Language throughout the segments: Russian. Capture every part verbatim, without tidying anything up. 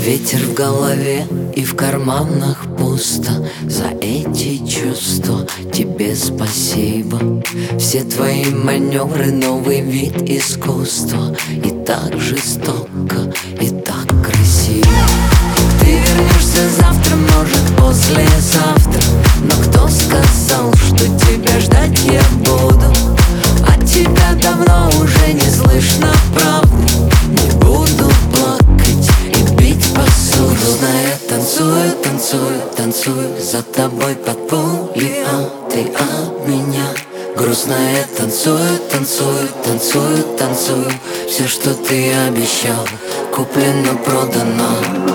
Ветер в голове и в карманах пусто. За эти чувства тебе спасибо. Все твои маневры — новый вид искусства. И так жестоко, и так красиво. Ты вернешься завтра, может послезавтра. Но кто сказал, что тебя ждать я буду? От тебя давно уже не слышно правды. Не буду плакать и бить посуду. Грустная танцую, танцую, танцую за тобой под пули, а ты от меня. Грустная танцую, танцую, танцую, танцую. Все, что ты обещал, куплено, продано.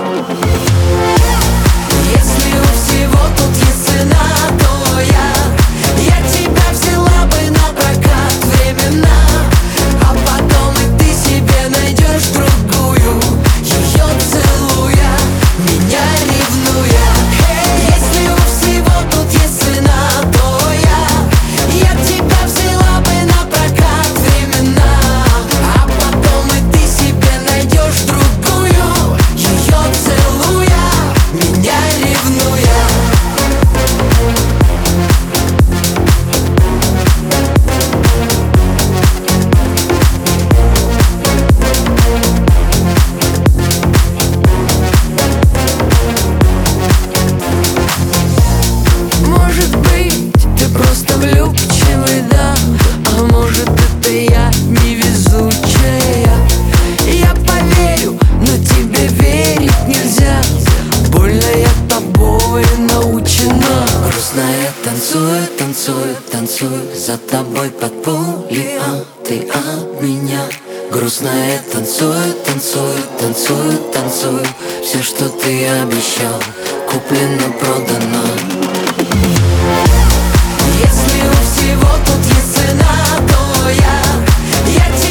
Если у всего тут есть цена, то я Я тебя взяла бы на прокат временно. А потом и ты себе найдешь другую, ее целуя, меня ревнуя. Если у всего тут есть цена, то я Я тебя взяла бы на прокат временно. А потом и ты себе найдешь другую, ее целуя, меня ревнуя. Может быть, ты просто влюбчивый, да? А может, это я невезучая? Я поверю, но тебе верить нельзя. Больно я тобой научена. Грустная танцую, танцую, танцую за тобой под пули, а ты от меня. Грустная танцую, танцую, танцую, танцую. Все, что ты обещал, куплено, продано. Если у всего тут есть цена, то я Я